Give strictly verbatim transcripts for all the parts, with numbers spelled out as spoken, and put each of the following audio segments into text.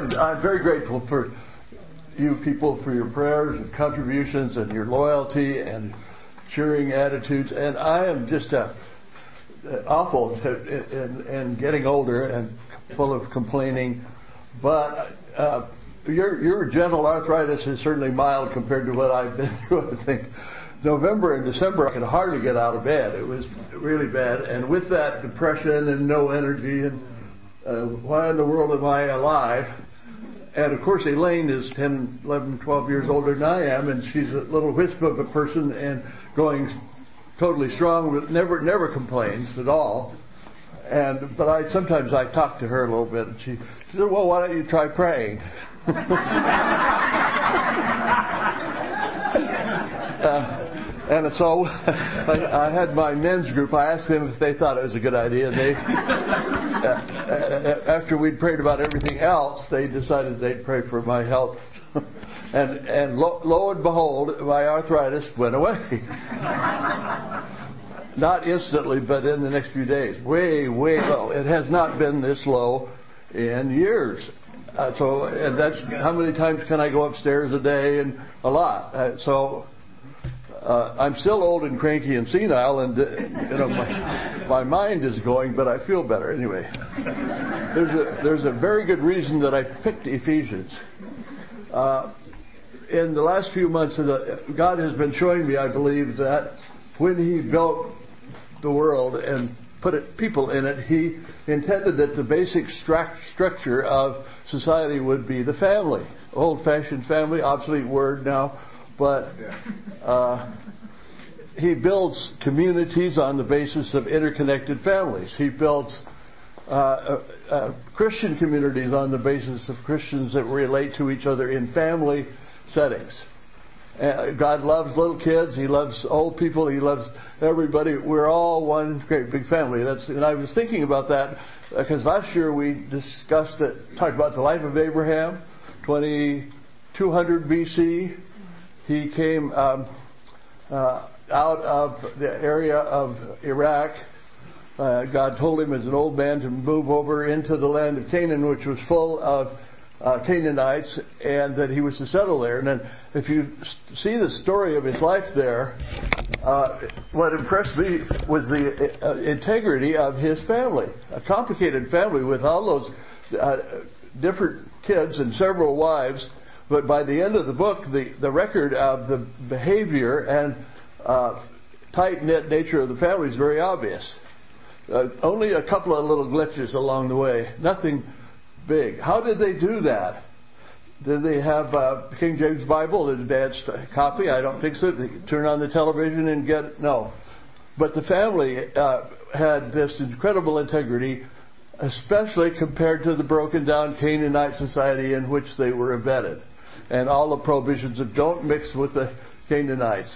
am I'm very grateful for you people for your prayers and contributions and your loyalty and cheering attitudes. And I am just uh, awful and, and getting older and full of complaining. But uh, your your gentle arthritis is certainly mild compared to what I've been through. I think November and December I could hardly get out of bed. It was really bad. And with that depression and no energy and uh, why in the world am I alive? And of course Elaine is ten, eleven, twelve years older than I am, and she's a little wisp of a person and going totally strong, but never never complains at all. And but I sometimes I talk to her a little bit, and she, she said, "Well, why don't you try praying?" uh, and so I, I had my men's group. I asked them if they thought it was a good idea. They, uh, after we'd prayed about everything else, they decided they'd pray for my health. and and lo, lo and behold, my arthritis went away. Not instantly, but in the next few days. Way, way low. It has not been this low in years. Uh, so, and that's how many times can I go upstairs a day? And a lot. Uh, so, uh, I'm still old and cranky and senile, and uh, you know my, my mind is going, but I feel better anyway. There's a there's a very good reason that I picked Ephesians. Uh, in the last few months, God has been showing me, I believe, that when He built the world and put it, people in it, He intended that the basic stru- structure of society would be the family. Old-fashioned family, obsolete word now, but uh, He builds communities on the basis of interconnected families. He builds uh, uh, uh, Christian communities on the basis of Christians that relate to each other in family settings. Uh, God loves little kids. He loves old people. He loves everybody. We're all one great big family. That's, and I was thinking about that because last year we discussed it, talked about the life of Abraham, twenty-two hundred B C. He came um, uh, out of the area of Iraq. Uh, God told him as an old man to move over into the land of Canaan, which was full of Uh, Canaanites, and that he was to settle there. And then if you see the story of his life there, uh, what impressed me was the uh, integrity of his family. A complicated family with all those uh, different kids and several wives, but by the end of the book, the, the record of the behavior and uh, tight-knit nature of the family is very obvious. Uh, only a couple of little glitches along the way. Nothing big. How did they do that? Did they have uh, King James Bible, the dad's copy? I don't think so. They turn on the television and get it? No. But the family uh, had this incredible integrity, especially compared to the broken down Canaanite society in which they were embedded. And all the prohibitions of don't mix with the Canaanites.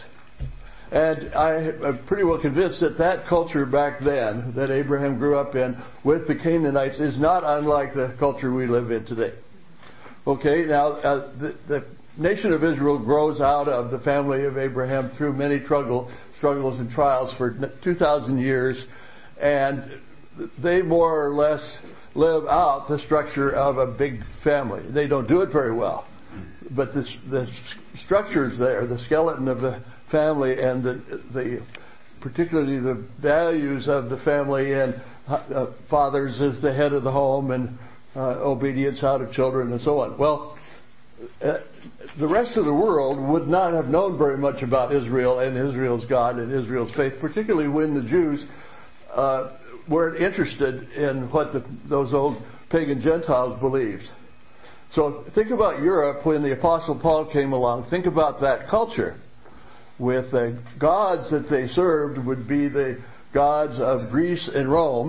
And I am pretty well convinced that that culture back then that Abraham grew up in with the Canaanites is not unlike the culture we live in today. Okay, now uh, the, the nation of Israel grows out of the family of Abraham through many struggle, struggles and trials for two thousand years, and they more or less live out the structure of a big family. They don't do it very well, but the, the structure is there, the skeleton of the family, and the, the particularly the values of the family, and uh, fathers as the head of the home, and uh, obedience out of children, and so on. Well, uh, the rest of the world would not have known very much about Israel and Israel's God and Israel's faith, particularly when the Jews uh, weren't interested in what the, those old pagan Gentiles believed. So think about Europe when the Apostle Paul came along. Think about that culture. With the gods that they served would be the gods of Greece and Rome.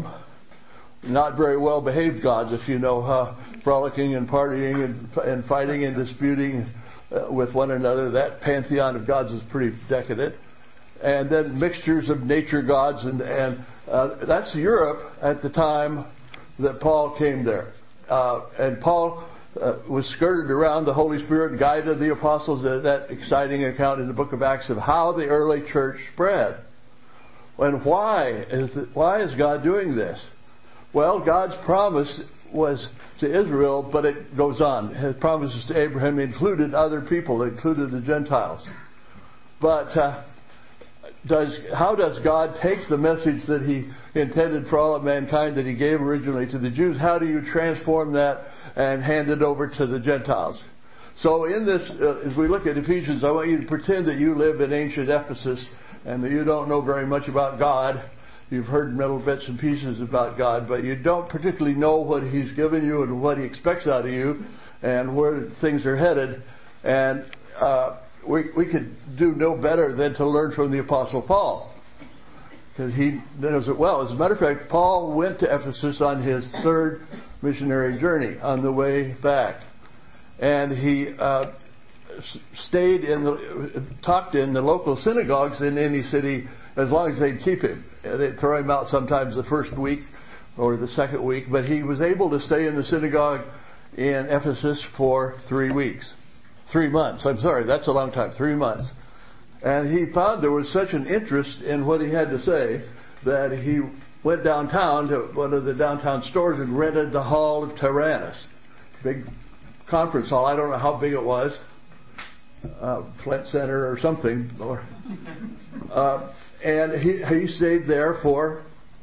Not very well behaved gods, if you know, uh, frolicking and partying and, and fighting and disputing uh, with one another. That pantheon of gods is pretty decadent. And then mixtures of nature gods, and, and uh, that's Europe at the time that Paul came there. Uh, and Paul Uh, was skirted around. The Holy Spirit guided the apostles. Uh, that exciting account in the book of Acts of how the early church spread. And why is it, why is God doing this? Well, God's promise was to Israel, but it goes on. His promises to Abraham included other people, included the Gentiles. But uh, does how does God take the message that He intended for all of mankind that He gave originally to the Jews? How do you transform that and hand it over to the Gentiles? So in this, uh, as we look at Ephesians, I want you to pretend that you live in ancient Ephesus and that you don't know very much about God. You've heard little bits and pieces about God, but you don't particularly know what He's given you and what He expects out of you and where things are headed. And uh, we, we could do no better than to learn from the Apostle Paul, because he knows it well. As a matter of fact, Paul went to Ephesus on his third missionary journey on the way back. And he uh, stayed in the, talked in the local synagogues in any city as long as they'd keep him. They'd throw him out sometimes the first week or the second week, but he was able to stay in the synagogue in Ephesus for three weeks. Three months, I'm sorry, that's a long time, three months. And he found there was such an interest in what he had to say that he went downtown to one of the downtown stores and rented the Hall of Tyrannus. Big conference hall, I don't know how big it was. Uh, Flint Center or something. Or, uh, and he, he stayed there for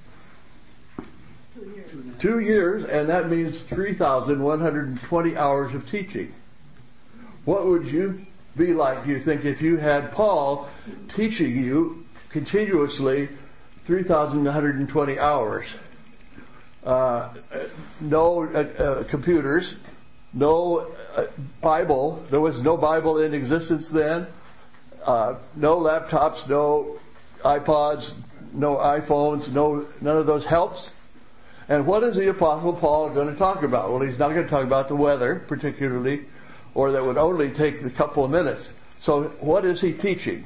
two years. two years, and that means three thousand one hundred twenty hours of teaching. What would you be like, do you think, if you had Paul teaching you continuously three thousand one hundred twenty hours? Uh, no uh, uh, computers, no uh, Bible. There was no Bible in existence then. Uh, no laptops, no iPods, no iPhones, no none of those helps. And what is the Apostle Paul going to talk about? Well, he's not going to talk about the weather particularly, or that would only take a couple of minutes. So what is he teaching?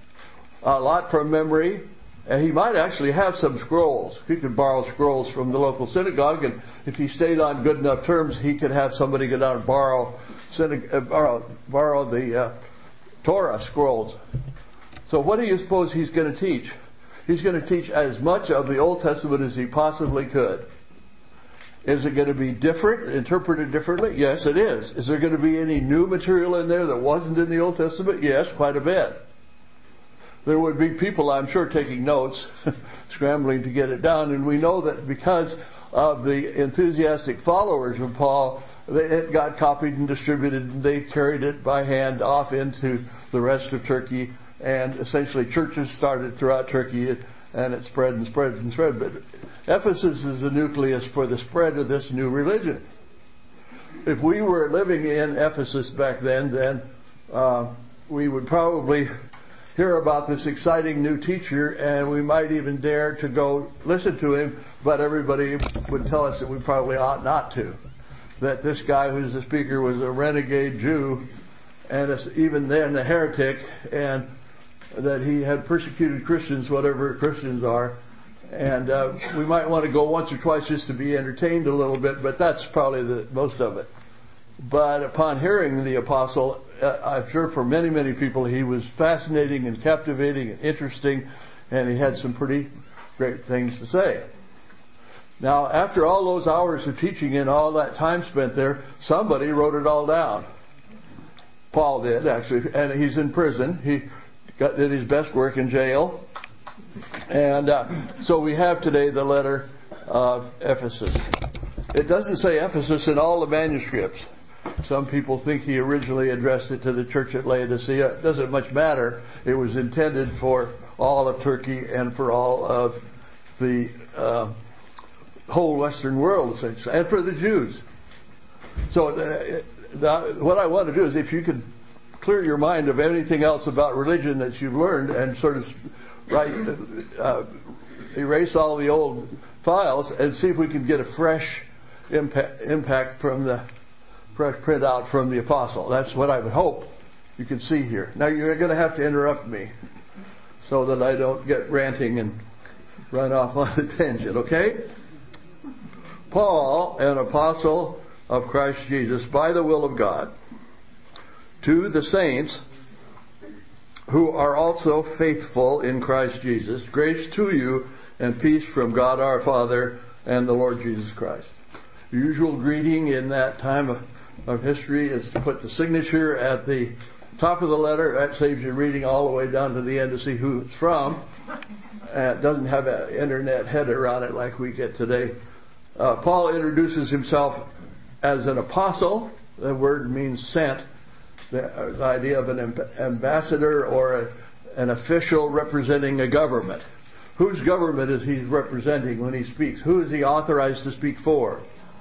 A lot from memory. And he might actually have some scrolls. He could borrow scrolls from the local synagogue, and if he stayed on good enough terms, he could have somebody go down and borrow, synag- uh, borrow, borrow the uh, Torah scrolls. So what do you suppose he's going to teach? He's going to teach as much of the Old Testament as he possibly could. Is it going to be different, interpreted differently? Yes, it is. Is there going to be any new material in there that wasn't in the Old Testament? Yes, quite a bit. There would be people, I'm sure, taking notes, scrambling to get it down. And we know that because of the enthusiastic followers of Paul, it got copied and distributed, and they carried it by hand off into the rest of Turkey. And essentially churches started throughout Turkey, and it spread and spread and spread. But Ephesus is the nucleus for the spread of this new religion. If we were living in Ephesus back then, then uh, we would probably hear about this exciting new teacher, and we might even dare to go listen to him, but everybody would tell us that we probably ought not to. That this guy who's the speaker was a renegade Jew, and even then a heretic, and that he had persecuted Christians, whatever Christians are. And uh, we might want to go once or twice just to be entertained a little bit, but that's probably the most of it. But upon hearing the apostle, uh, I'm sure for many, many people he was fascinating and captivating and interesting, and he had some pretty great things to say. Now, after all those hours of teaching and all that time spent there, somebody wrote it all down. Paul did, actually, and he's in prison. He got, did his best work in jail. And uh, so we have today the letter of Ephesus. It doesn't say Ephesus in all the manuscripts. Some people think he originally addressed it to the church at Laodicea. It doesn't much matter. It was intended for all of Turkey and for all of the uh, whole Western world, essentially, and for the Jews. So the, the, what I want to do is, if you could clear your mind of anything else about religion that you've learned and sort of right, uh, erase all the old files and see if we can get a fresh impact, impact from the fresh printout from the apostle. That's what I would hope you can see here. Now you're going to have to interrupt me so that I don't get ranting and run off on a tangent, okay? Paul, an apostle of Christ Jesus by the will of God, to the saints who are also faithful in Christ Jesus, grace to you and peace from God our Father and the Lord Jesus Christ. The usual greeting in that time of, of history is to put the signature at the top of the letter. That saves you reading all the way down to the end to see who it's from. Uh, it doesn't have an internet header on it like we get today. Uh, Paul introduces himself as an apostle. The word means sent. The, the idea of an amb- ambassador or a, an official representing a government. Whose government is he representing when he speaks? Who is he authorized to speak for?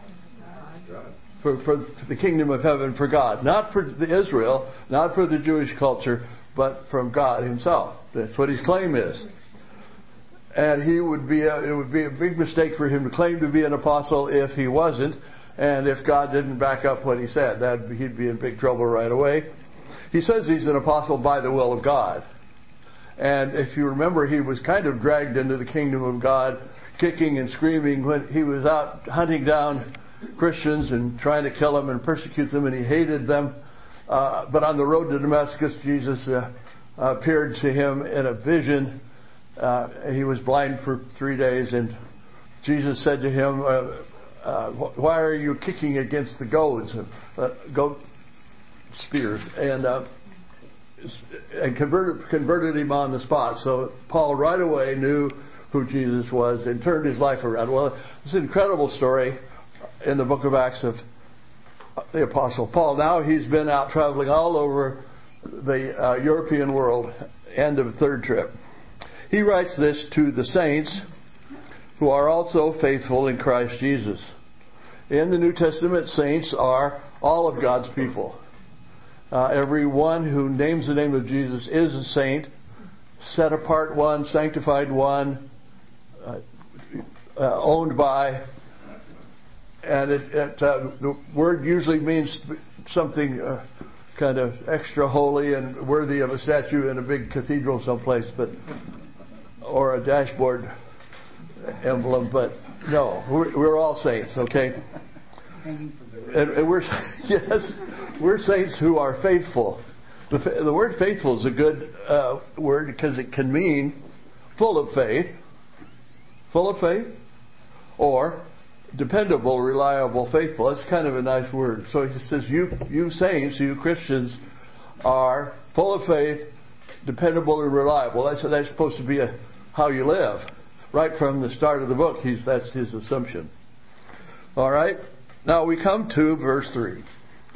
For, for the kingdom of heaven, for God. Not for the Israel, not for the Jewish culture, but from God himself. That's what his claim is. And he would be a, it would be a big mistake for him to claim to be an apostle if he wasn't, and if God didn't back up what he said. That he'd be in big trouble right away. He says he's an apostle by the will of God. And if you remember, he was kind of dragged into the kingdom of God, kicking and screaming when he was out hunting down Christians and trying to kill them and persecute them, and he hated them. Uh, but on the road to Damascus, Jesus uh, appeared to him in a vision. Uh, he was blind for three days, and Jesus said to him, uh, uh, why are you kicking against the goads, uh, goat spears? And uh, and converted, converted him on the spot. So Paul right away knew who Jesus was and turned his life around. Well, it's an incredible story in the book of Acts of the Apostle Paul. Now he's been out traveling all over the uh, European world, end of third trip. He writes this to the saints who are also faithful in Christ Jesus. In the New Testament, saints are all of God's people. Uh, everyone who names the name of Jesus is a saint, set apart one, sanctified one, uh, uh, owned by. And it, it, uh, the word usually means something uh, kind of extra holy and worthy of a statue in a big cathedral someplace, but or a dashboard emblem. But no, we're, we're all saints, okay? And, and we're yes, we're saints who are faithful. The, the word "faithful" is a good uh, word because it can mean full of faith, full of faith, or dependable, reliable, faithful. That's kind of a nice word. So he says, you you saints, you Christians, are full of faith, dependable and reliable. That's that's supposed to be a, how you live. Right from the start of the book, he's that's his assumption. All right. Now we come to verse three.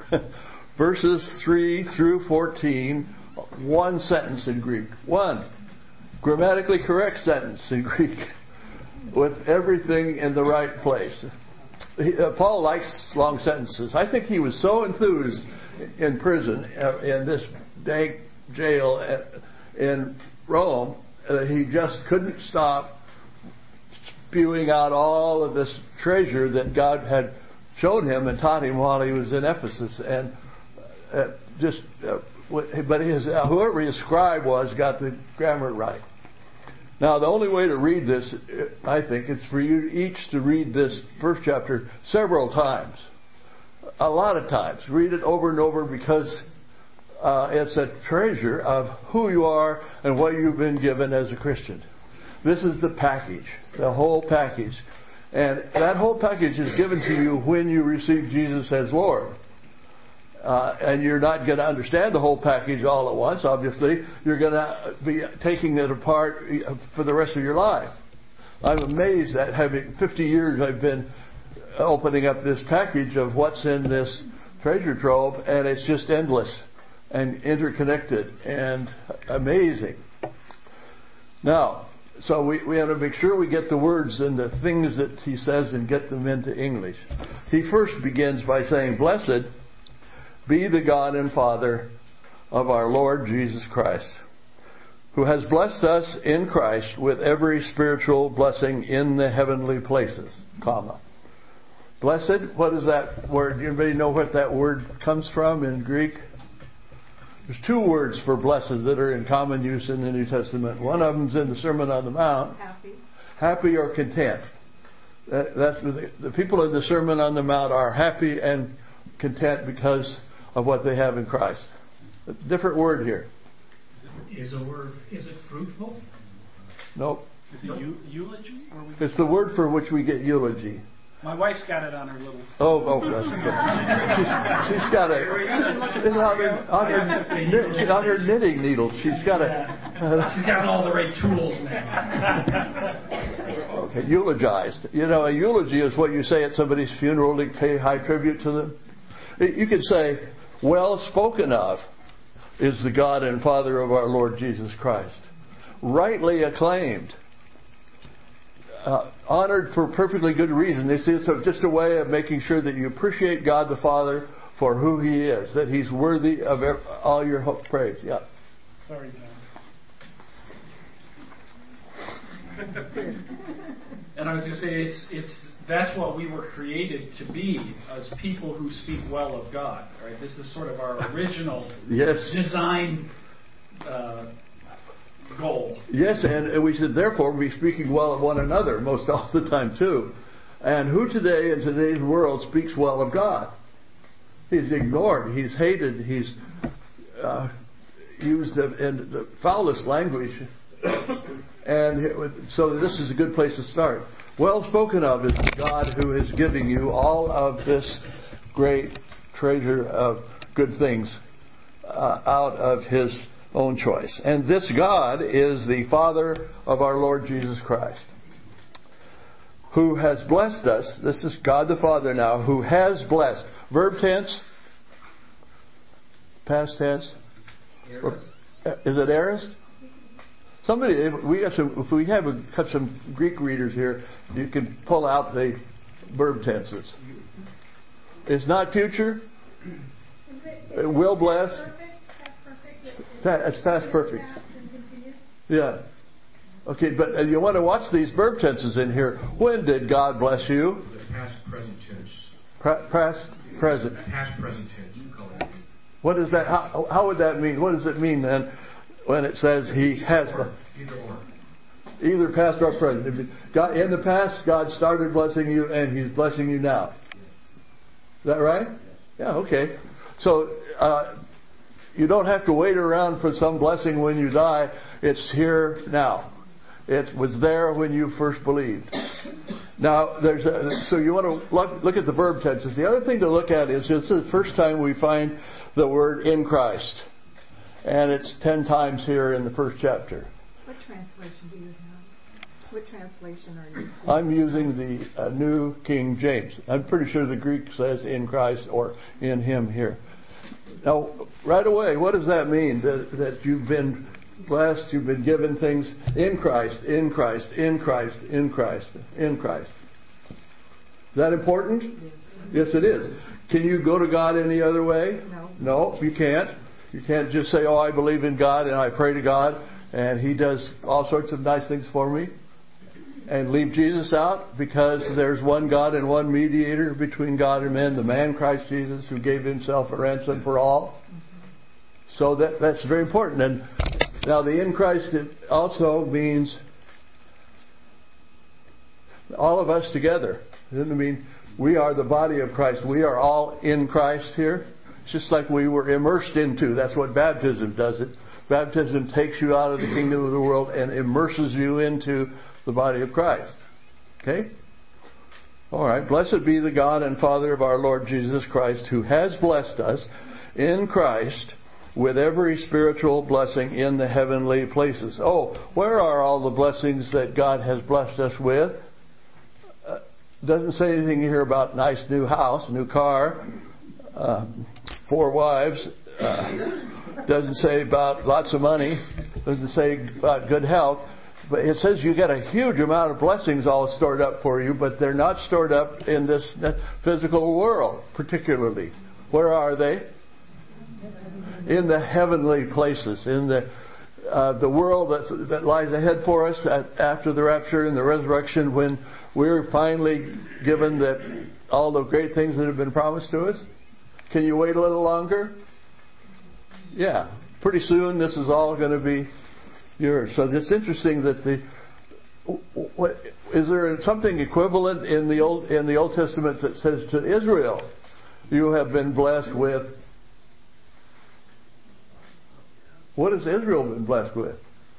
Verses three through fourteen, one sentence in Greek. One grammatically correct sentence in Greek. With everything in the right place. He, uh, Paul likes long sentences. I think he was so enthused in prison, uh, in this dank jail at, in Rome, that uh, he just couldn't stop spewing out all of this treasure that God had shown him and taught him while he was in Ephesus. And uh, just, uh, but his uh, whoever his scribe was got the grammar right. Now, the only way to read this, I think, is for you each to read this first chapter several times. A lot of times. Read it over and over because uh, it's a treasure of who you are and what you've been given as a Christian. This is the package, the whole package. And that whole package is given to you when you receive Jesus as Lord. Uh, and you're not going to understand the whole package all at once, obviously. You're going to be taking it apart for the rest of your life. I'm amazed at having fifty years I've been opening up this package of what's in this treasure trove, and it's just endless and interconnected and amazing. Now, so we, we have to make sure we get the words and the things that he says and get them into English. He first begins by saying, "Blessed be the God and Father of our Lord Jesus Christ, who has blessed us in Christ with every spiritual blessing in the heavenly places, comma." Blessed, what is that word? Anybody know what that word comes from in Greek? There's two words for blessed that are in common use in the New Testament. One of them's in the Sermon on the Mount. Happy. Happy or content. That, that's the, the people in the Sermon on the Mount are happy and content because of what they have in Christ. A different word here. Is a word? Is it fruitful? Nope. Is it eu- eulogy? It's the word for which we get eulogy. My wife's got it on her little... Oh, oh, that's good. She's, she's got it on her, on, her, on her knitting needles. She's got a... Uh, she's got all the right tools now. Okay, eulogized. You know, a eulogy is what you say at somebody's funeral to pay high tribute to them. You could say, well spoken of is the God and Father of our Lord Jesus Christ. Rightly acclaimed. Uh, honored for perfectly good reason. They see it's just a way of making sure that you appreciate God the Father for who He is, that He's worthy of all your praise. Yeah. Sorry, John. And I was going to say, it's it's that's what we were created to be, as people who speak well of God. Right? This is sort of our original yes. design. Uh, goal. Yes, and we should therefore be speaking well of one another most all the time too. And who today in today's world speaks well of God? He's ignored, he's hated, he's uh, used the, in the foulest language. And so this is a good place to start. Well spoken of is God who is giving you all of this great treasure of good things uh, out of His own choice. And this God is the Father of our Lord Jesus Christ, who has blessed us. This is God the Father now, who has blessed. Verb tense? Past tense? Or, is it aorist? Somebody, we got some, if we have a, got some Greek readers here, you can pull out the verb tenses. It's not future. It will bless. It's past perfect. Yeah. Okay, but uh, you want to watch these verb tenses in here. When did God bless you? The past present tense. Pra- past present. Past present tense. You call it. What is that? How, how would that mean? What does it mean then when it says He has? Or, either or. Either past or present. God, in the past, God started blessing you, and He's blessing you now. Is that right? Yeah. Okay. So. Uh, You don't have to wait around for some blessing when you die. It's here now. It was there when you first believed. Now, there's a, so you want to look, look at the verb tenses. The other thing to look at is this is the first time we find the word in Christ. And it's ten times here in the first chapter. What translation do you have? What translation are you speaking? I'm using the uh, New King James. I'm pretty sure the Greek says in Christ or in Him here. Now, right away, what does that mean? That, that you've been blessed, you've been given things in Christ, in Christ, in Christ, in Christ, in Christ. Is that important? Yes. Yes, it is. Can you go to God any other way? No. No, you can't. You can't just say, oh, I believe in God and I pray to God and He does all sorts of nice things for me. And leave Jesus out because there's one God and one mediator between God and men, the man Christ Jesus, who gave Himself a ransom for all. So that that's very important. And now the in Christ it also means all of us together. It doesn't mean we are the body of Christ. We are all in Christ here. It's just like we were immersed into. That's what baptism does. It baptism takes you out of the kingdom of the world and immerses you into the body of Christ. Okay? All right. Blessed be the God and Father of our Lord Jesus Christ, who has blessed us in Christ with every spiritual blessing in the heavenly places. Oh, where are all the blessings that God has blessed us with? Uh, doesn't say anything here about nice new house, new car, uh, four wives. Uh, doesn't say about lots of money. Doesn't say about good health. But it says you get a huge amount of blessings all stored up for you, but they're not stored up in this physical world, particularly. Where are they? In the heavenly places, in the uh, the world that's, that lies ahead for us at, after the rapture and the resurrection, when we're finally given that all the great things that have been promised to us. Can you wait a little longer? Yeah, pretty soon this is all going to be yours. So it's interesting that the what, is there something equivalent in the old in the Old Testament that says to Israel, you have been blessed with. What has Israel been blessed with?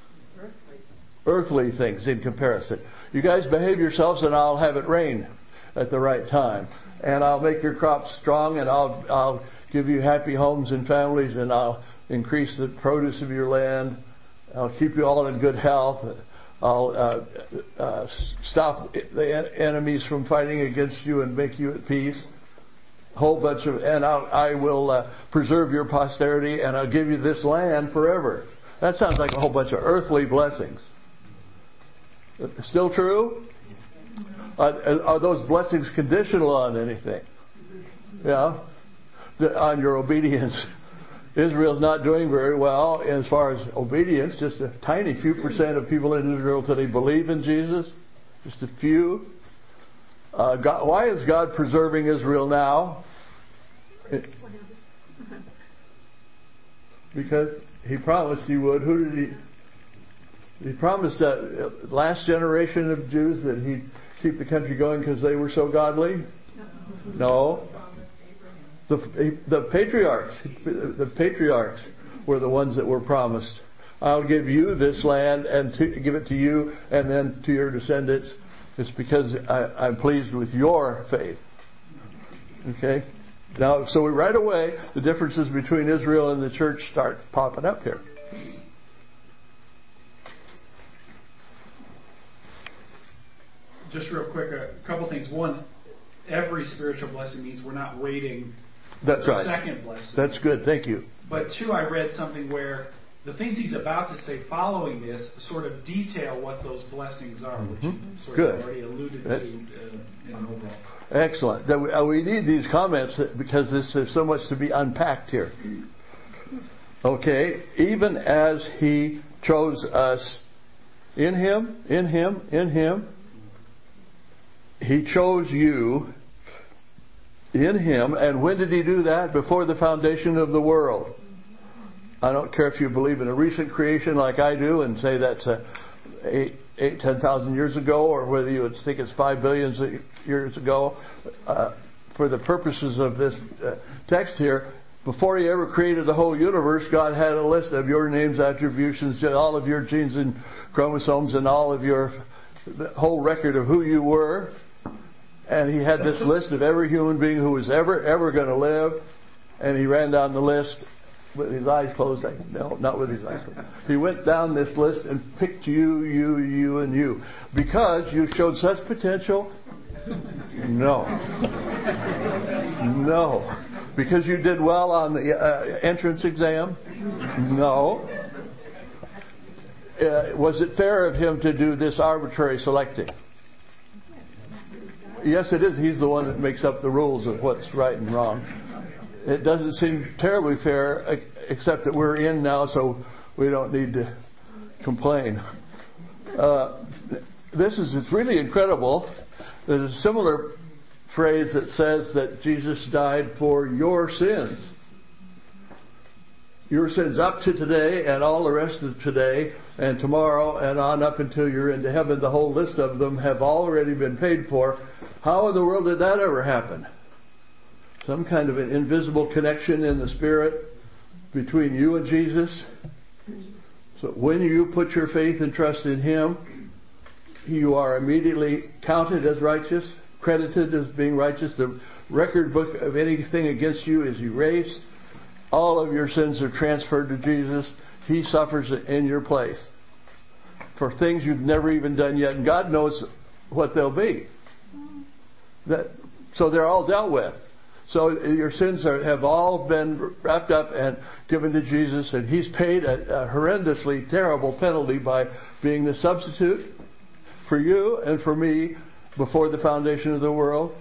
Earthly. Earthly things in comparison. You guys behave yourselves and I'll have it rain. at the right time. And I'll make your crops strong, and I'll I'll give you happy homes and families, and I'll increase the produce of your land. I'll keep you all in good health. I'll uh, uh, stop the en- enemies from fighting against you and make you at peace. A whole bunch of, and I'll, I will uh, preserve your posterity, and I'll give you this land forever. That sounds like a whole bunch of earthly blessings. Still true? Are, are those blessings conditional on anything? Yeah, on your obedience. Israel's not doing very well as far as obedience. Just a tiny few percent of people in Israel today believe in Jesus. Just a few. Uh, God, why is God preserving Israel now? It, because He promised He would. Who did He? He promised that last generation of Jews that He'd keep the country going because they were so godly? No. The, the patriarchs, the patriarchs were the ones that were promised. I'll give you this land and to, give it to you and then to your descendants. It's because I, I'm pleased with your faith. Okay? Now, so we, right away, the differences between Israel and the church start popping up here. Just real quick, a couple things. One, every spiritual blessing means we're not waiting That's for right. the second blessing. That's good. Thank you. But two, I read something where the things he's about to say following this sort of detail what those blessings are, which you sort Good. of already alluded That's, to uh, in an overall. Excellent. That we, uh, we need these comments because this, there's so much to be unpacked here. Okay, even as He chose us in Him, in Him, in Him, He chose you in Him. And when did He do that? Before the foundation of the world. I don't care if you believe in a recent creation like I do and say that's uh, eight, eight, ten thousand years ago, or whether you would think it's five billion years ago. Uh, for the purposes of this uh, text here, before He ever created the whole universe, God had a list of your names, attributions, all of your genes and chromosomes, and all of your the whole record of who you were. And He had this list of every human being who was ever, ever going to live. And He ran down the list with His eyes closed. No, not with His eyes closed. He went down this list and picked you, you, you, and you. Because you showed such potential? No. No. Because you did well on the uh, entrance exam? No. Uh, was it fair of Him to do this arbitrary selecting? Yes, it is. He's the one that makes up the rules of what's right and wrong. It doesn't seem terribly fair, except that we're in now, so we don't need to complain. Uh, this is it's really incredible. There's a similar phrase that says that Jesus died for your sins. Your sins up to today and all the rest of today and tomorrow and on up until you're into heaven. The whole list of them have already been paid for. How in the world did that ever happen? Some kind of an invisible connection in the Spirit between you and Jesus. So when you put your faith and trust in Him, you are immediately counted as righteous, credited as being righteous. The record book of anything against you is erased. All of your sins are transferred to Jesus. He suffers in your place for things you've never even done yet. And God knows what they'll be. That, so they're all dealt with. So your sins are, have all been wrapped up and given to Jesus, and He's paid a, a horrendously terrible penalty by being the substitute for you and for me before the foundation of the world.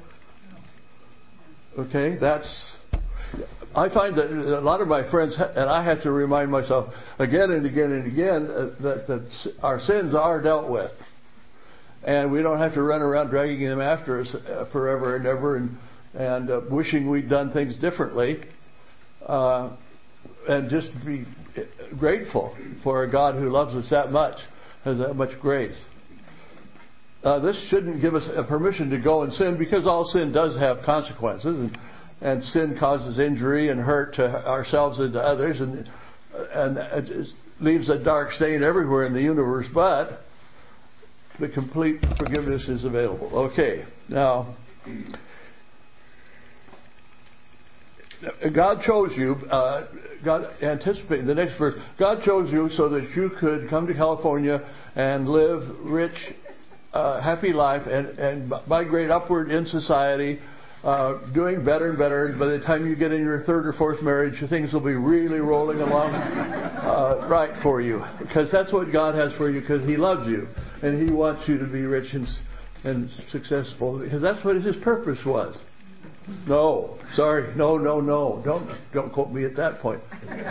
Okay, that's... I find that a lot of my friends, and I have to remind myself again and again and again, uh, that, that our sins are dealt with. And we don't have to run around dragging them after us forever and ever and, and uh, wishing we'd done things differently. Uh, and just be grateful for a God who loves us that much, has that much grace. Uh, this shouldn't give us a permission to go and sin, because all sin does have consequences. And, And sin causes injury and hurt to ourselves and to others, and and it just leaves a dark stain everywhere in the universe. But the complete forgiveness is available. Okay, now God chose you, uh, God anticipated, the next verse, God chose you so that you could come to California and live rich, uh, happy life and, and migrate upward in society, uh, doing better and better. And by the time you get in your third or fourth marriage, things will be really rolling along uh, right for you. Because that's what God has for you, because He loves you. And He wants you to be rich and, and successful, because that's what His purpose was. No, sorry, no, no, no. Don't don't quote me at that point.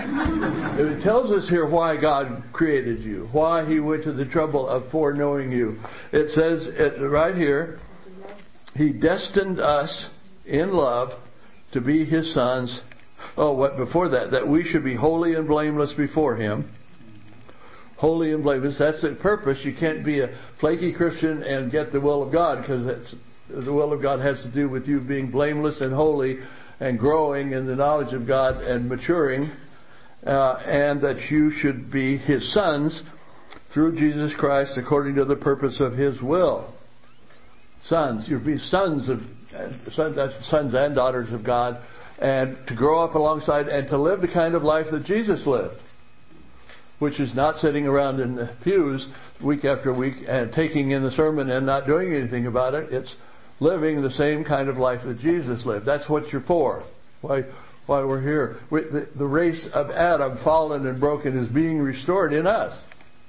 It tells us here why God created you, why He went to the trouble of foreknowing you. It says it right here, He destined us in love to be His sons. Oh, what before that? That we should be holy and blameless before Him. Holy and blameless. That's the purpose. You can't be a flaky Christian and get the will of God, because that's the will of God has to do with you being blameless and holy and growing in the knowledge of God and maturing, uh, and that you should be His sons through Jesus Christ according to the purpose of His will. Sons. You'll be sons of sons and daughters of God, and to grow up alongside and to live the kind of life that Jesus lived, which is not sitting around in the pews week after week and taking in the sermon and not doing anything about it. It's living the same kind of life that Jesus lived. That's what you're for. Why why we're here. We, the, the race of Adam, fallen and broken, is being restored in us.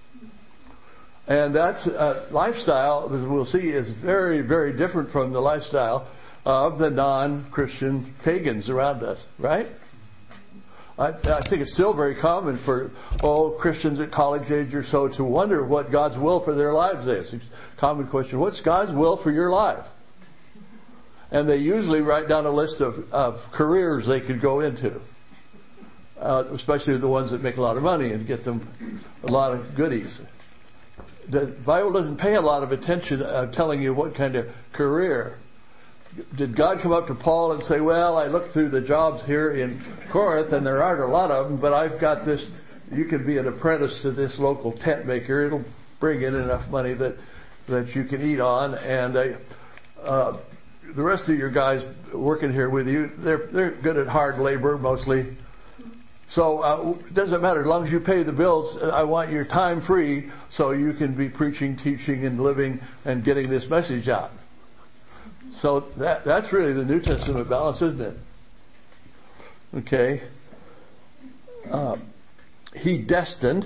And that's uh, lifestyle, as we'll see, is very, very different from the lifestyle of the non-Christian pagans around us. Right? I, I think it's still very common for all Christians at college age or so to wonder what God's will for their lives is. It's a common question. What's God's will for your life? And they usually write down a list of, of careers they could go into, uh, especially the ones that make a lot of money and get them a lot of goodies. The Bible doesn't pay a lot of attention uh, telling you what kind of career. Did God come up to Paul and say, well, I looked through the jobs here in Corinth and there aren't a lot of them, but I've got this, you can be an apprentice to this local tent maker. It'll bring in enough money that, that you can eat on. And uh, uh, the rest of your guys working here with you, they're, they're good at hard labor mostly. So uh, it doesn't matter. As long as you pay the bills, I want your time free so you can be preaching, teaching, and living and getting this message out. So that that's really the New Testament balance, isn't it? Okay. Um, he destined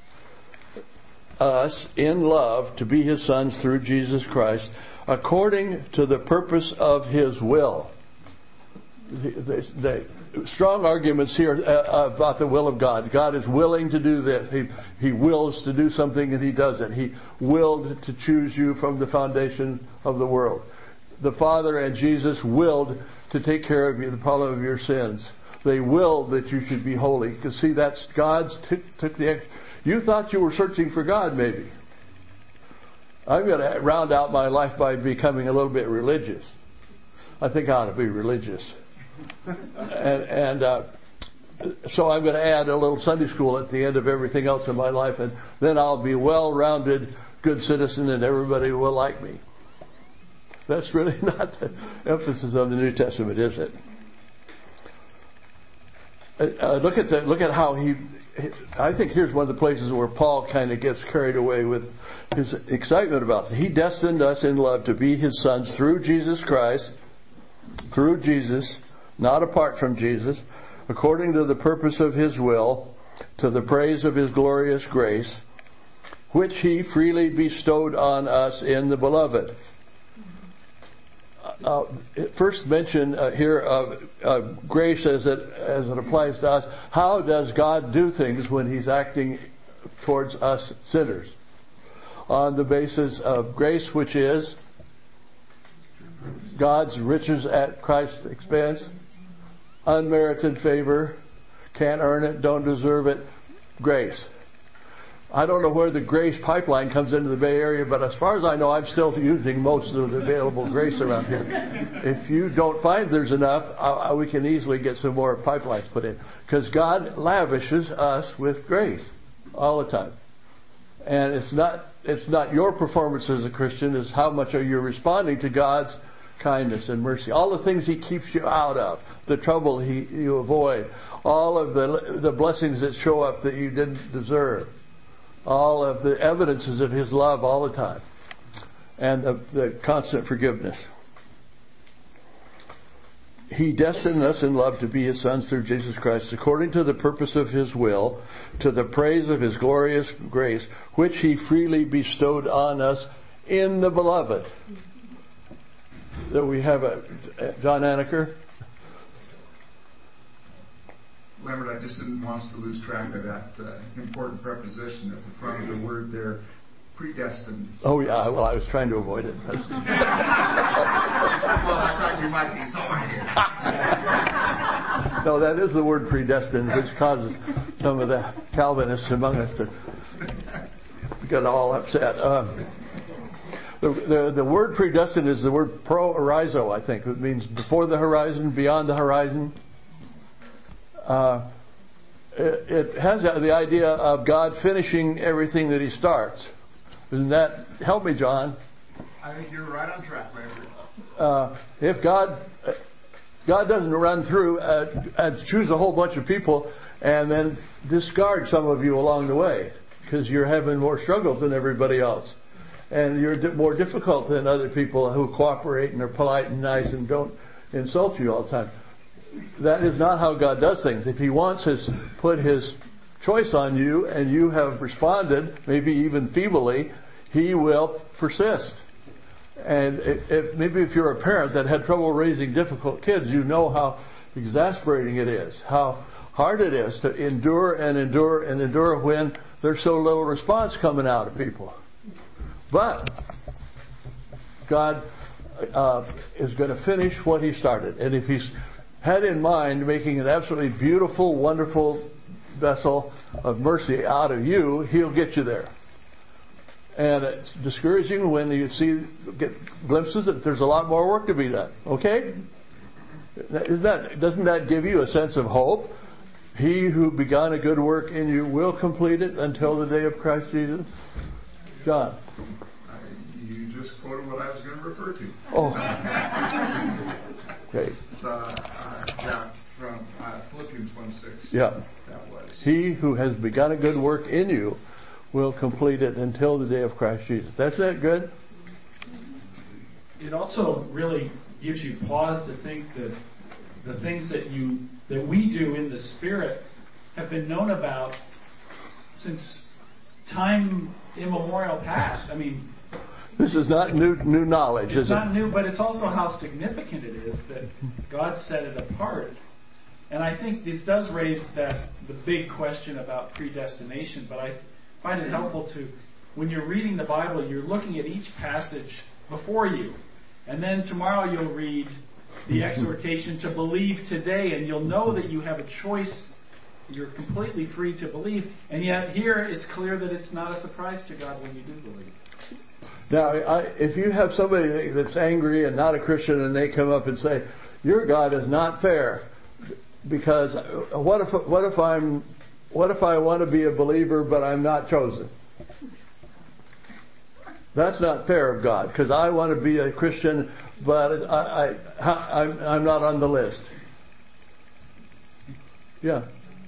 us in love to be His sons through Jesus Christ, according to the purpose of His will. The, the, the strong arguments here uh, about the will of God. God is willing to do this. He, he wills to do something and He does it. He willed to choose you from the foundation of the world. The Father and Jesus willed to take care of you, the problem of your sins. They willed that you should be holy. Because see, that's God's took, took the. You thought you were searching for God, maybe. I'm going to round out my life by becoming a little bit religious. I think I ought to be religious. and and uh, so I'm going to add a little Sunday school at the end of everything else in my life, and then I'll be a well-rounded, good citizen, and everybody will like me. That's really not the emphasis of the New Testament, is it? Uh, look at the, look at how he. I think here's one of the places where Paul kind of gets carried away with his excitement about it. He destined us in love to be His sons through Jesus Christ, through Jesus, not apart from Jesus, according to the purpose of His will, to the praise of His glorious grace, which He freely bestowed on us in the Beloved. Uh, first mention uh, here of uh, grace as it as it applies to us. How does God do things when He's acting towards us sinners? On the basis of grace, which is God's riches at Christ's expense, unmerited favor, can't earn it, don't deserve it, grace. I don't know where the grace pipeline comes into the Bay Area, but as far as I know, I'm still using most of the available grace around here. If you don't find there's enough, uh, we can easily get some more pipelines put in. Because God lavishes us with grace all the time. And it's not it's not your performance as a Christian, it's how much are you responding to God's kindness and mercy. All the things He keeps you out of, the trouble He you avoid, all of the the blessings that show up that you didn't deserve, all of the evidences of His love all the time, and the, the constant forgiveness. He destined us in love to be His sons through Jesus Christ, according to the purpose of His will, to the praise of His glorious grace, which He freely bestowed on us in the Beloved. That we have a John Aneker. Lambert, I just didn't want us to lose track of that uh, important preposition at the front of the word there, predestined. Oh yeah, well I was trying to avoid it. Well, I thought you might be so. No, that is the word predestined, which causes some of the Calvinists among us to get all upset. Um, the, the the word predestined is the word pro orizo, I think. It means before the horizon, beyond the horizon. Uh, it, it has the idea of God finishing everything that He starts. Isn't that, help me, John? I think you're right on track, Lambert. Uh, if God, God doesn't run through uh, and choose a whole bunch of people and then discard some of you along the way because you're having more struggles than everybody else, and you're di- more difficult than other people who cooperate and are polite and nice and don't insult you all the time. That is not how God does things. If He wants His put His choice on you and you have responded, maybe even feebly, He will persist. And if, maybe if you're a parent that had trouble raising difficult kids, you know how exasperating it is, how hard it is to endure and endure and endure when there's so little response coming out of people. But God uh, is going to finish what He started. And if He's had in mind making an absolutely beautiful, wonderful vessel of mercy out of you, He'll get you there. And it's discouraging when you see get glimpses that there's a lot more work to be done. Okay? Isn't that, doesn't that give you a sense of hope? He who began a good work in you will complete it until the day of Christ Jesus. John. Uh, you just quoted what I was going to refer to. Oh. Okay. It's, uh, uh, yeah, from uh, Philippians one six. Yeah. That was. He who has begun a good work in you will complete it until the day of Christ Jesus. That's that good? It also really gives you pause to think that the things that you that we do in the Spirit have been known about since time immemorial past. I mean, this is not new new knowledge, it's is not it? new, but it's also how significant it is that God set it apart. And I think this does raise that the big question about predestination, but I find it helpful to, when you're reading the Bible, you're looking at each passage before you. And then tomorrow you'll read the exhortation to believe today, and you'll know that you have a choice. You're completely free to believe. And yet here it's clear that it's not a surprise to God when you do believe. Now, I, if you have somebody that's angry and not a Christian and they come up and say, your God is not fair, because what if what if I'm What if I want to be a believer but I'm not chosen? That's not fair of God, because I want to be a Christian but I, I, I'm, I'm not on the list. Yeah.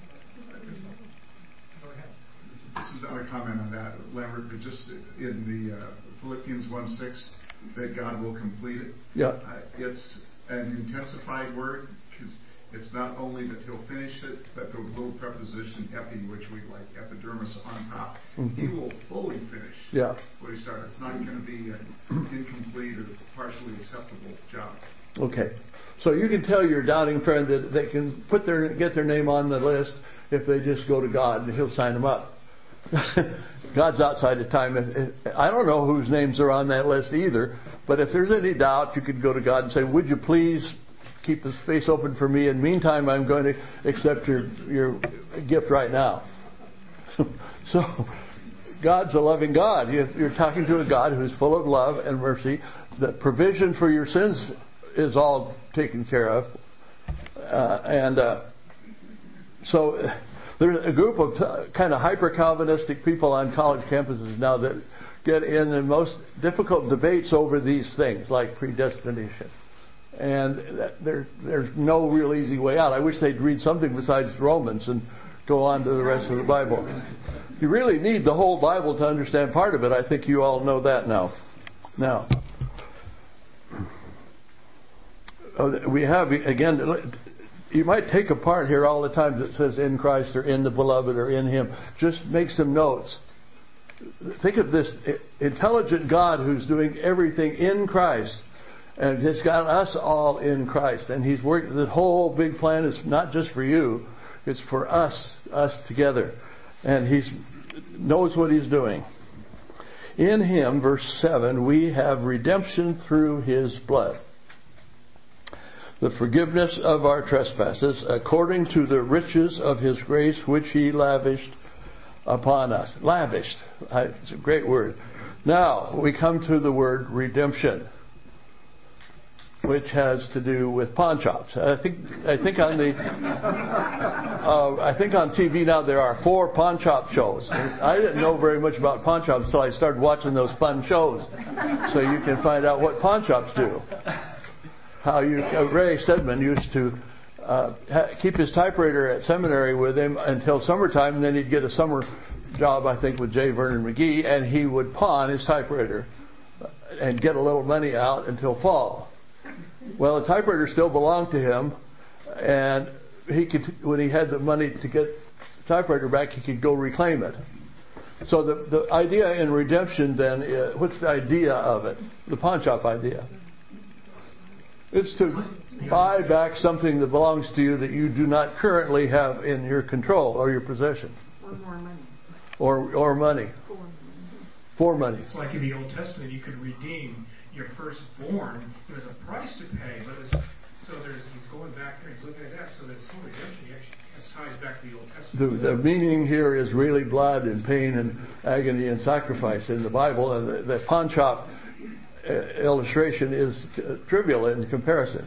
This is not a comment on that, Lambert, but just in the uh, Philippians one six, that God will complete it. Yeah. Uh, it's an intensified word, because it's not only that He'll finish it, but the little preposition epi, which we like, epidermis on top. Mm-hmm. He will fully finish yeah. what He started. It's not going to be an incomplete or partially acceptable job. Okay. So you can tell your doubting friend that they can put their get their name on the list if they just go to God and He'll sign them up. God's outside of time. I don't know whose names are on that list either, but if there's any doubt, you could go to God and say, would you please keep the space open for me. In the meantime, I'm going to accept your your gift right now. So, God's a loving God. You're talking to a God who's full of love and mercy. The provision for your sins is all taken care of. Uh, and uh, so there's a group of t- kind of hyper-Calvinistic people on college campuses now that get in the most difficult debates over these things, like predestination. And that there, there's no real easy way out. I wish they'd read something besides Romans and go on to the rest of the Bible. You really need the whole Bible to understand part of it. I think you all know that now. Now, we have, again, you might take apart here all the time that says in Christ or in the beloved or in Him. Just make some notes. Think of this intelligent God who's doing everything in Christ. And He's got us all in Christ. And He's working, the whole big plan is not just for you. It's for us, us together. And He knows what He's doing. In Him, verse seven, we have redemption through His blood, the forgiveness of our trespasses, according to the riches of His grace, which He lavished upon us. Lavished. It's a great word. Now, we come to the word redemption, which has to do with pawn shops. I think I think on the uh, I think on T V now there are four pawn shop shows. I didn't know very much about pawn shops until I started watching those fun shows, so you can find out what pawn shops do. How you uh, Ray Stedman used to uh, ha- keep his typewriter at seminary with him until summertime, and then he'd get a summer job, I think, with J. Vernon McGee, and he would pawn his typewriter and get a little money out until fall. Well, the typewriter still belonged to him, and he could, when he had the money to get the typewriter back, he could go reclaim it. So the the idea in redemption then, is, what's the idea of it? The pawn shop idea. It's to buy back something that belongs to you that you do not currently have in your control or your possession. Or more money. Or or money. For money. For money. It's like in the Old Testament, you could redeem your firstborn. It was a price to pay, but it was, so there's, he's going back there, he's looking at that, so that's full redemption. He actually has ties back to the Old Testament. The, the meaning here is really blood and pain and agony and sacrifice in the Bible, and the, the pawn shop uh, illustration is uh, trivial in comparison.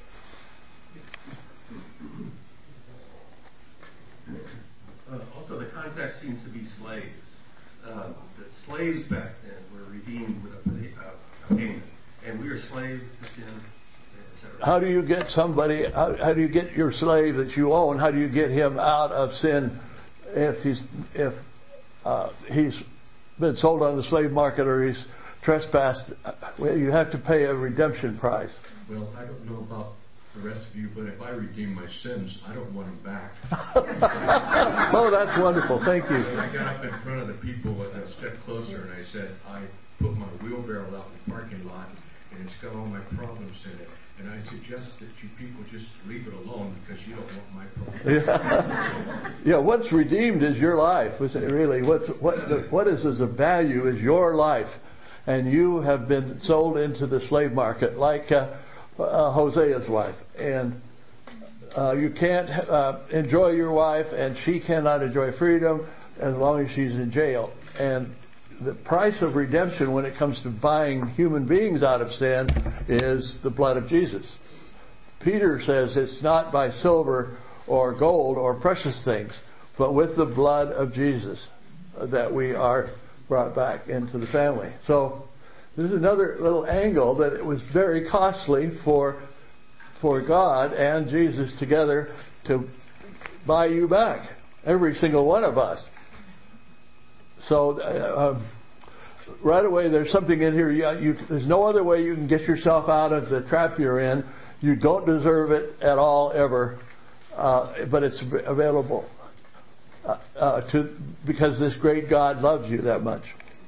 Uh, also, the context seems to be slaves. Um, the slaves back then were redeemed with a, a, a payment, and we are slaves to sin, et cetera. How do you get somebody? How, how do you get your slave that you own? How do you get him out of sin if he's if uh, he's been sold on the slave market or he's trespassed? Well, you have to pay a redemption price. Well, I don't know about the rest of you, but if I redeem my sins, I don't want them back. Oh, that's wonderful. Thank you. And I got up in front of the people and I stepped closer and I said, I put my wheelbarrow out in the parking lot and it's got all my problems in it. And I suggest that you people just leave it alone because you don't want my problems. Yeah, yeah, what's redeemed is your life. Really, what's what the, what is as of value is your life, and you have been sold into the slave market, like uh, uh, Hosea's wife, and uh, you can't uh, enjoy your wife, and she cannot enjoy freedom as long as she's in jail. And the price of redemption when it comes to buying human beings out of sin is the blood of Jesus. Peter says it's not by silver or gold or precious things, but with the blood of Jesus that we are brought back into the family. So this is another little angle that it was very costly for for God and Jesus together to buy you back, every single one of us. So uh, um, right away, there's something in here. You, you, there's no other way you can get yourself out of the trap you're in. You don't deserve it at all, ever, uh, but it's available uh, uh, to because this great God loves you that much.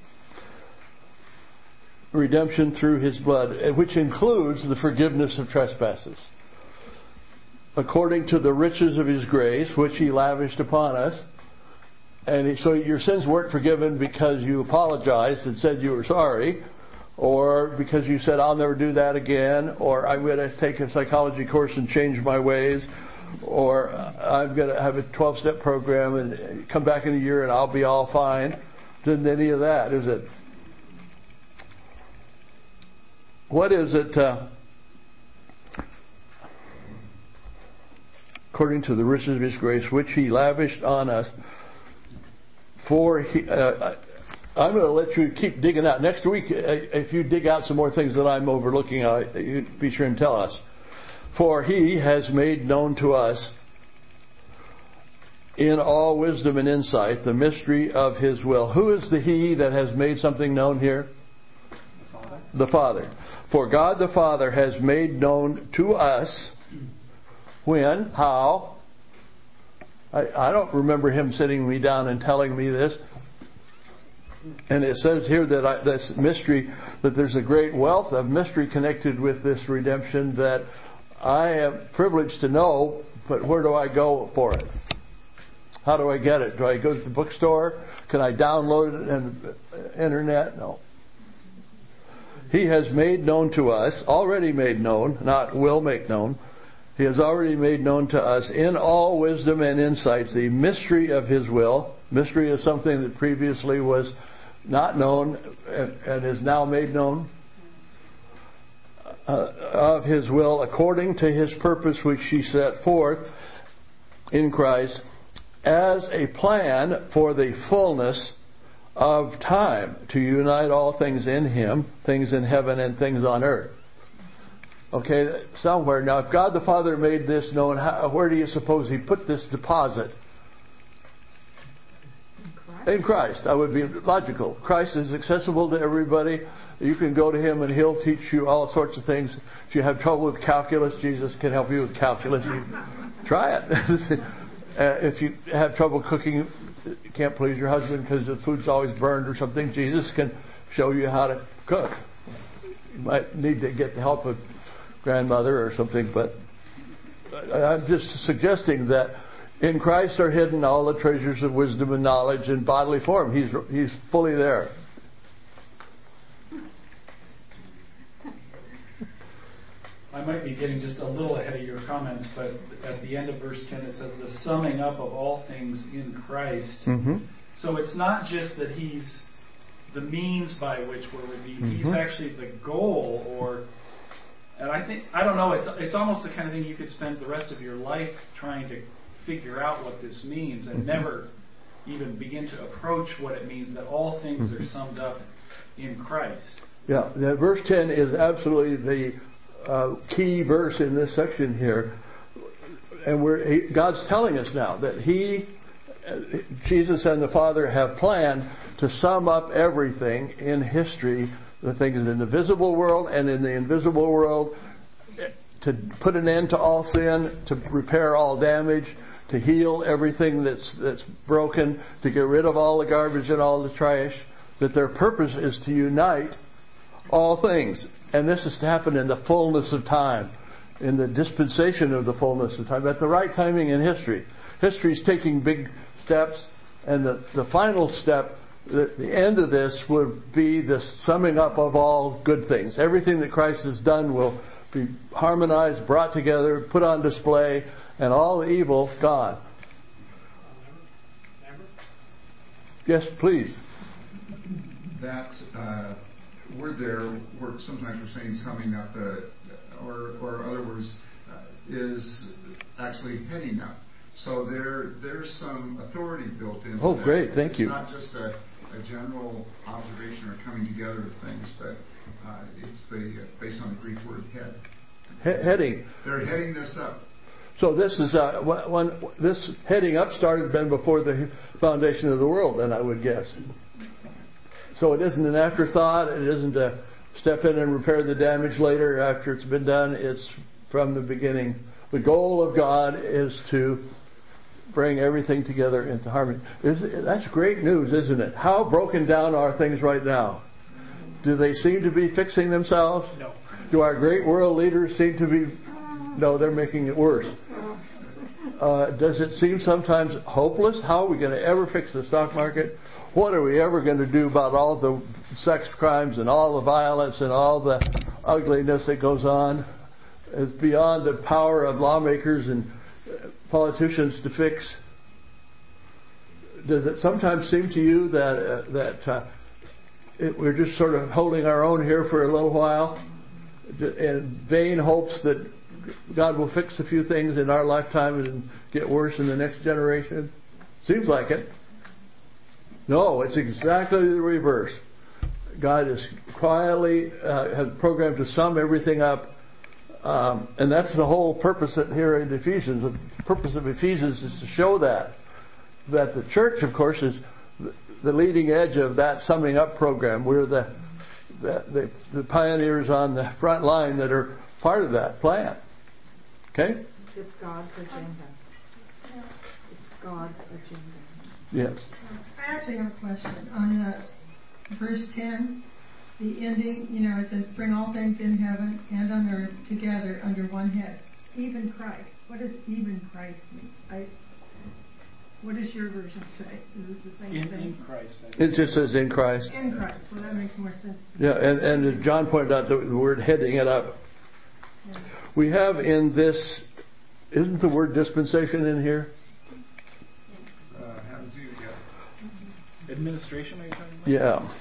Redemption through His blood, which includes the forgiveness of trespasses, according to the riches of His grace, which He lavished upon us. And so your sins weren't forgiven because you apologized and said you were sorry, or because you said, I'll never do that again, or I'm going to take a psychology course and change my ways, or I'm going to have a twelve-step program and come back in a year and I'll be all fine. Isn't any of that, is it? What is it? Uh, according to the riches of His grace, which He lavished on us. For he, uh, I'm going to let you keep digging out. Next week, if you dig out some more things that I'm overlooking, you be sure and tell us. For He has made known to us in all wisdom and insight the mystery of His will. Who is the He that has made something known here? The Father. The Father. For God the Father has made known to us when, how. I, I don't remember Him sitting me down and telling me this. And it says here that I, this mystery, that there's a great wealth of mystery connected with this redemption that I am privileged to know, but where do I go for it? How do I get it? Do I go to the bookstore? Can I download it on the internet? No. He has made known to us, already made known, not will make known. He has already made known to us in all wisdom and insight the mystery of His will. Mystery is something that previously was not known and, and is now made known. Uh, of His will according to His purpose which He set forth in Christ as a plan for the fullness of time to unite all things in Him, things in heaven and things on earth. Okay, somewhere. Now, if God the Father made this known, how, where do you suppose He put this deposit? In Christ. That would be logical. Christ is accessible to everybody. You can go to Him and He'll teach you all sorts of things. If you have trouble with calculus, Jesus can help you with calculus. Try it. Uh, if you have trouble cooking, you can't please your husband because the food's always burned or something, Jesus can show you how to cook. You might need to get the help of grandmother or something, but I'm just suggesting that in Christ are hidden all the treasures of wisdom and knowledge in bodily form. He's He's fully there. I might be getting just a little ahead of your comments, but at the end of verse ten it says the summing up of all things in Christ. Mm-hmm. So it's not just that He's the means by which we're redeemed. Mm-hmm. He's actually the goal, or, and I think, I don't know, it's it's almost the kind of thing you could spend the rest of your life trying to figure out what this means and mm-hmm. never even begin to approach what it means, that all things mm-hmm. are summed up in Christ. Yeah, that verse ten is absolutely the uh, key verse in this section here. And we're, he, God's telling us now that He, Jesus and the Father have planned to sum up everything in history, the things in the visible world and in the invisible world, to put an end to all sin, to repair all damage, to heal everything that's that's broken, to get rid of all the garbage and all the trash. That their purpose is to unite all things. And this is to happen in the fullness of time, in the dispensation of the fullness of time, at the right timing in history. History is taking big steps, and the, the final step, the, the end of this would be the summing up of all good things. Everything that Christ has done will be harmonized, brought together, put on display, and all the evil gone. Yes, please. That uh, word there, where sometimes we're saying summing up, uh, or, or other words, uh, is actually heading up. So there, there's some authority built in. Oh, great! Thank it's you. It's not just a, a general observation or coming together of things, but uh, it's the uh, based on the Greek word head. He- heading. They're heading this up. So this is uh, one. This heading up started been before the foundation of the world, then I would guess. So it isn't an afterthought. It isn't a step in and repair the damage later after it's been done. It's from the beginning. The goal of God is to bring everything together into harmony. That's great news, isn't it? How broken down are things right now? Do they seem to be fixing themselves? No. Do our great world leaders seem to be... No, they're making it worse. Uh, does it seem sometimes hopeless? How are we going to ever fix the stock market? What are we ever going to do about all the sex crimes and all the violence and all the ugliness that goes on? It's beyond the power of lawmakers and politicians to fix. Does it sometimes seem to you that uh, that uh, it, we're just sort of holding our own here for a little while in vain hopes that God will fix a few things in our lifetime and get worse in the next generation? Seems like it. No, it's exactly the reverse. God is quietly uh, has programmed to sum everything up, um, and that's the whole purpose of, here in Ephesians. The purpose of Ephesians is to show that that the church, of course, is the leading edge of that summing up program. We're the the, the, the pioneers on the front line that are part of that plan. Okay? It's God's agenda. It's God's agenda. Yes. I actually have a question on uh, verse ten. The ending, you know, it says, "Bring all things in heaven and on earth together under one head, even Christ." What does "even Christ" mean? I, what does your version say? Is it the same in, thing? in Christ. I think. It just says in Christ. In Christ. Well, that makes more sense. Yeah, and, and as John pointed out, the, the word heading it up. Yeah. We have in this, isn't the word dispensation in here? Uh, haven't seen it yet. Administration, are you talking about? Yeah.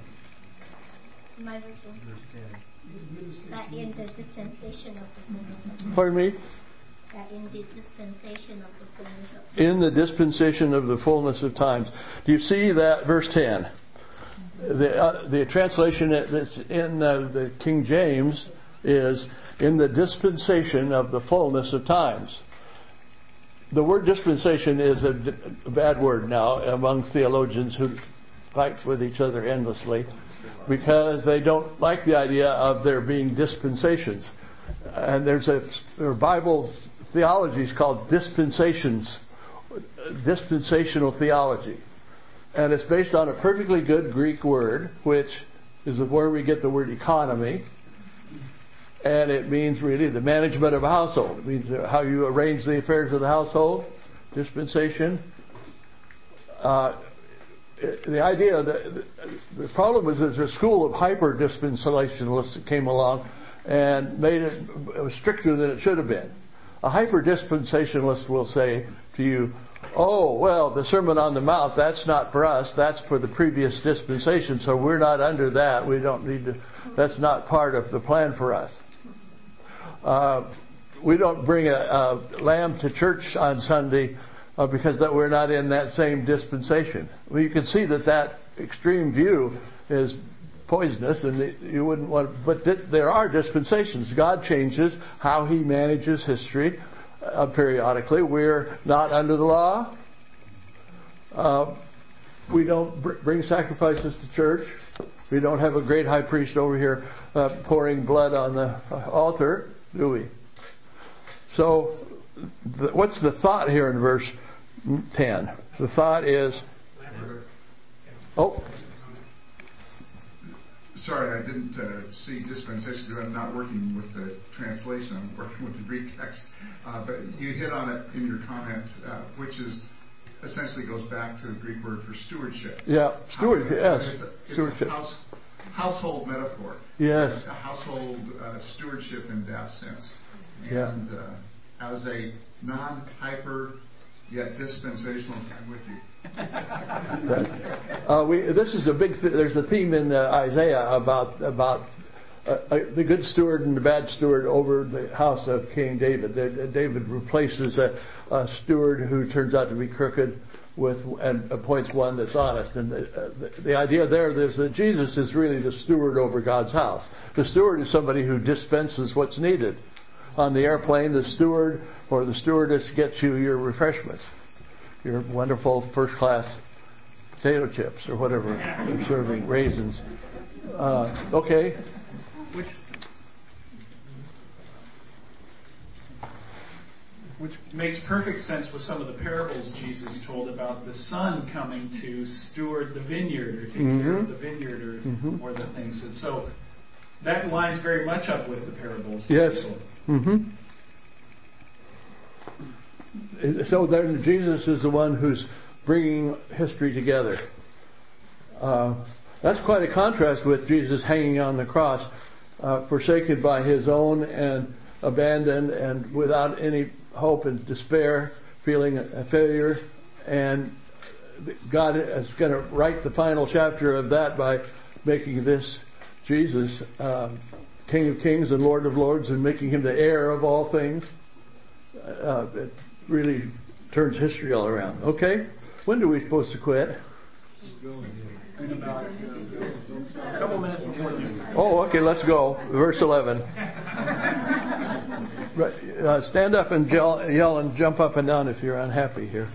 My version. That in the dispensation of the fullness of Pardon me? That in the dispensation of the fullness of In the dispensation of the fullness of times. Do you see that verse ten? The uh, the translation that's in uh, the King James is in the dispensation of the fullness of times. The word dispensation is a, a bad word now among theologians who fight with each other endlessly because they don't like the idea of there being dispensations. And there's a there are Bible theologies called dispensations, dispensational theology. And it's based on a perfectly good Greek word, which is where we get the word economy. And it means really the management of a household. It means how you arrange the affairs of the household. Dispensation. Uh, the idea that the problem was there's a school of hyper dispensationalists that came along and made it, it was stricter than it should have been. A hyper dispensationalist will say to you, "Oh, well, the Sermon on the Mount, that's not for us. That's for the previous dispensation. So we're not under that. We don't need to. That's not part of the plan for us." Uh, we don't bring a, a lamb to church on Sunday uh, because that we're not in that same dispensation. Well, you can see that that extreme view is poisonous, and you wouldn't want. But th- there are dispensations. God changes how He manages history uh, periodically. We're not under the law. Uh, we don't br- bring sacrifices to church. We don't have a great high priest over here uh, pouring blood on the altar, do we? So, th- what's the thought here in verse ten? The thought is, oh. Sorry, I didn't uh, see dispensation because I'm not working with the translation. I'm working with the Greek text. Uh, but you hit on it in your comment, uh, which is essentially goes back to the Greek word for stewardship. Yeah, stewardship. Yes, it's a, it's stewardship. A house, household metaphor. Yes, it's a household uh, stewardship in that sense. Yeah. And uh, as a non-hyper yet dispensational, I'm with you. uh, we, this is a big. Th- there's a theme in uh, Isaiah about about uh, uh, the good steward and the bad steward over the house of King David. Uh, David replaces a, a steward who turns out to be crooked with and appoints one that's honest. And the, uh, the, the idea there is that Jesus is really the steward over God's house. The steward is somebody who dispenses what's needed. On the airplane, the steward or the stewardess gets you your refreshments. Your wonderful first-class potato chips or whatever they're serving, raisins. Uh, okay. Which, which makes perfect sense with some of the parables Jesus told about the son coming to steward the vineyard or take mm-hmm. care of the vineyard or, mm-hmm. or the things. And so that lines very much up with the parables. Yes. Mm-hmm. So then Jesus is the one who's bringing history together. Uh, that's quite a contrast with Jesus hanging on the cross, uh, forsaken by his own and abandoned and without any hope and despair, feeling a failure. And God is going to write the final chapter of that by making this Jesus uh, King of Kings and Lord of Lords and making him the heir of all things. Uh, it really turns history all around. Okay? When are we supposed to quit? In about uh, a couple minutes before noon. Oh, okay, let's go. Verse eleven. Uh, stand up and yell, yell and jump up and down if you're unhappy here.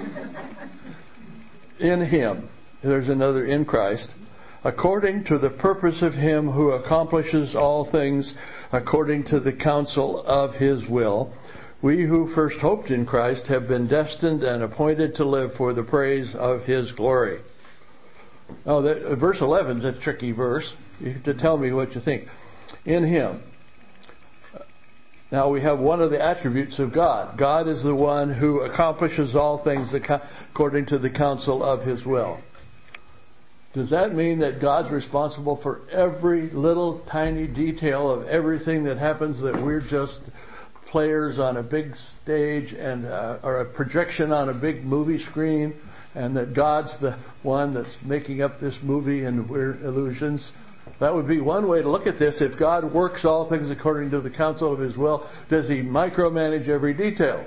In Him, there's another in Christ, according to the purpose of Him who accomplishes all things according to the counsel of His will, we who first hoped in Christ have been destined and appointed to live for the praise of His glory. Now, that, verse eleven is a tricky verse. You have to tell me what you think. In Him. Now we have one of the attributes of God. God is the one who accomplishes all things according to the counsel of His will. Does that mean that God's responsible for every little tiny detail of everything that happens, that we're just players on a big stage and uh, or a projection on a big movie screen, and that God's the one that's making up this movie and we're illusions? That would be one way to look at this. If God works all things according to the counsel of His will, does He micromanage every detail?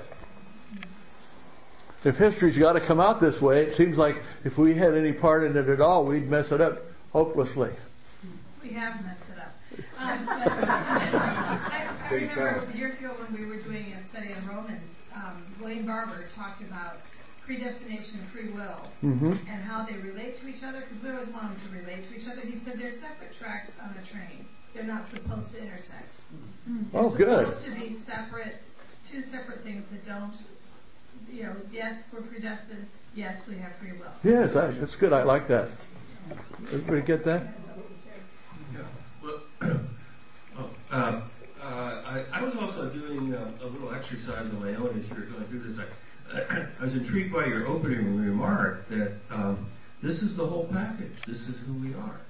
If history's got to come out this way, it seems like if we had any part in it at all, we'd mess it up hopelessly. We have messed it up. Um, but, I, I remember years ago when we were doing a study on Romans, um, William Barber talked about predestination and free will, mm-hmm. and how they relate to each other, because we always want them to relate to each other. He said they're separate tracks on a train. They're not supposed to intersect. Mm-hmm. Oh, they're good. supposed to be separate, two separate things that don't, you know, yes, we're predestined, yes, we have free will. Yes, I, that's good. I like that. Everybody get that? Yeah. Well, oh, uh, uh, I, I was also doing uh, a little exercise on my own as you were going through this. I, I was intrigued by your opening remark that um, this is the whole package. This is who we are.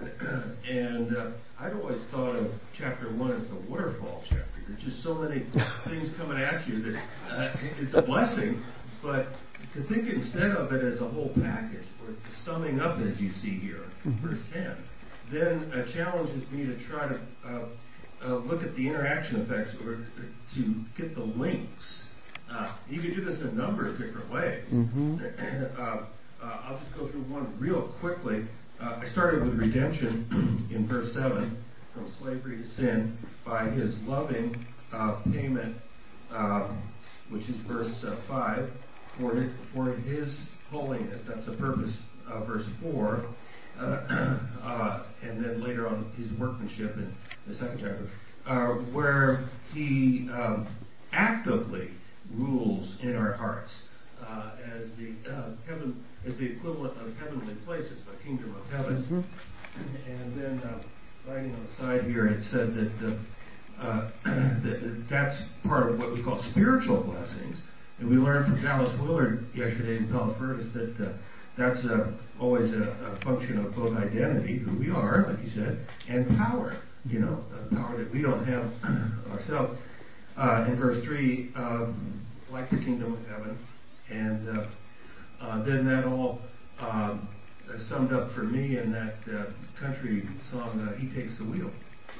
And uh, I'd always thought of chapter one as the waterfall chapter. There's just so many things coming at you that uh, it's a blessing. But to think instead of it as a whole package, or summing up as you see here, mm-hmm. verse ten, then uh, challenges me to try to uh, uh, look at the interaction effects, or to get the links. Uh, you can do this in a number of different ways. Mm-hmm. uh, uh, I'll just go through one real quickly. Uh, I started with redemption in verse seven, from slavery to sin, by His loving uh, payment, uh, which is verse uh, five, for his, for His holiness. That's the purpose of verse four. Uh, uh, and then later on, His workmanship in the second chapter, uh, where He um, actively rules in our hearts uh, as the uh, heaven, as the equivalent of heavenly places, the kingdom of heaven. Mm-hmm. And then, uh, writing on the side here, it said that, uh, uh, that that's part of what we call spiritual blessings. And we learned from Dallas Willard yesterday in Palos Verdes that uh, that's uh, always a, a function of both identity, who we are, like you said, and power. You know, uh, power that we don't have ourselves. Uh, in verse three, uh, like the kingdom of heaven. And uh, uh, then that all um, summed up for me in that uh, country song, uh, He Takes the Wheel.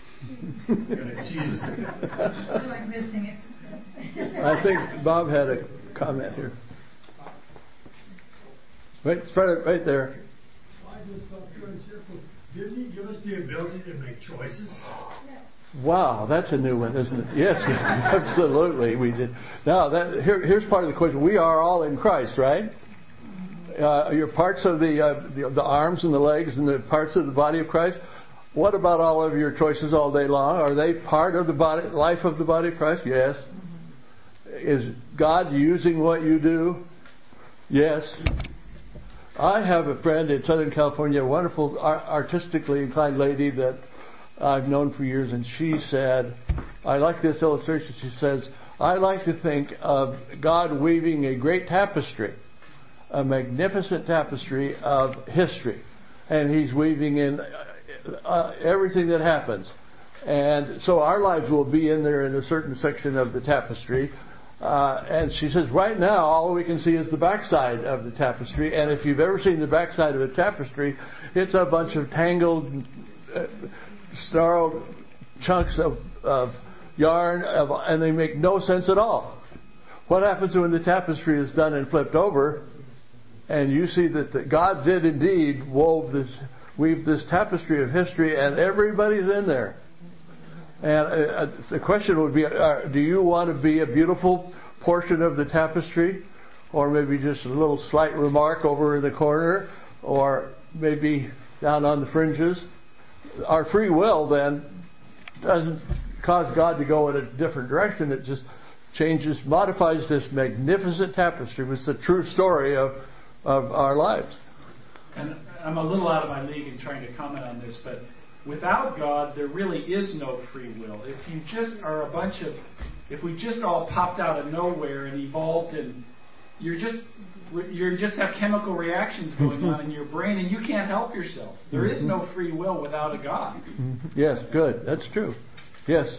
Jesus. I like missing it. I think Bob had a comment here. Right, right, right there. I just thought pure and simple. Didn't He give us the ability to make choices? Wow, that's a new one, isn't it? Yes, absolutely, we did. Now, that, here, here's part of the question. We are all in Christ, right? Uh, your parts of the, uh, the the arms and the legs and the parts of the body of Christ. What about all of your choices all day long? Are they part of the body, life of the body of Christ? Yes. Is God using what you do? Yes. I have a friend in Southern California, a wonderful artistically inclined lady that I've known for years, and she said, I like this illustration. She says, I like to think of God weaving a great tapestry, a magnificent tapestry of history, and He's weaving in uh, everything that happens. And so our lives will be in there in a certain section of the tapestry. Uh, and she says, right now, all we can see is the backside of the tapestry. And if you've ever seen the backside of a tapestry, it's a bunch of tangled, uh, snarled chunks of, of yarn, of, and they make no sense at all. What happens when the tapestry is done and flipped over? and you see that the, God did indeed wove this, weave this tapestry of history, and everybody's in there. And uh, the question would be, uh, do you want to be a beautiful portion of the tapestry, or maybe just a little slight remark over in the corner, or maybe down on the fringes? Our free will then doesn't cause God to go in a different direction. It just changes, modifies this magnificent tapestry. It's the true story of, of our lives. And I'm a little out of my league in trying to comment on this, but without God, there really is no free will. If you just are a bunch of, if we just all popped out of nowhere and evolved, and you're just, you just have chemical reactions going on in your brain, and you can't help yourself. There is no free will without a God. Yes, good. That's true. Yes.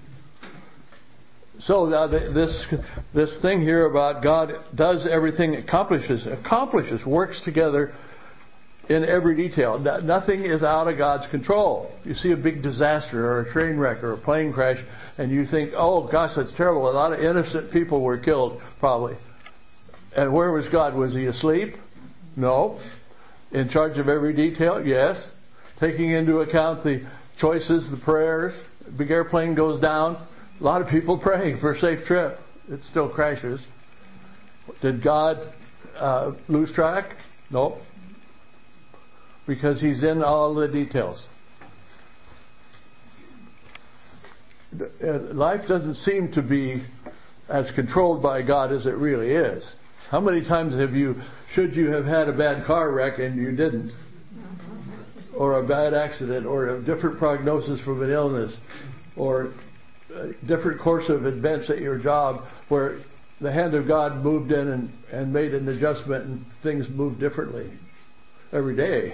So uh, this this thing here about God does everything, accomplishes, accomplishes, works together in every detail. Nothing is out of God's control. You see a big disaster or a train wreck or a plane crash, and you think, oh gosh, that's terrible. A lot of innocent people were killed, probably. And where was God? Was he asleep? No. In charge of every detail? Yes. Taking into account the choices, the prayers. Big airplane goes down. A lot of people praying for a safe trip. It still crashes. Did God uh, lose track? Nope. Because he's in all the details. Life doesn't seem to be as controlled by God as it really is. How many times have you, should you have had a bad car wreck and you didn't? Or a bad accident, or a different prognosis from an illness, or a different course of events at your job where the hand of God moved in and, and made an adjustment and things moved differently every day.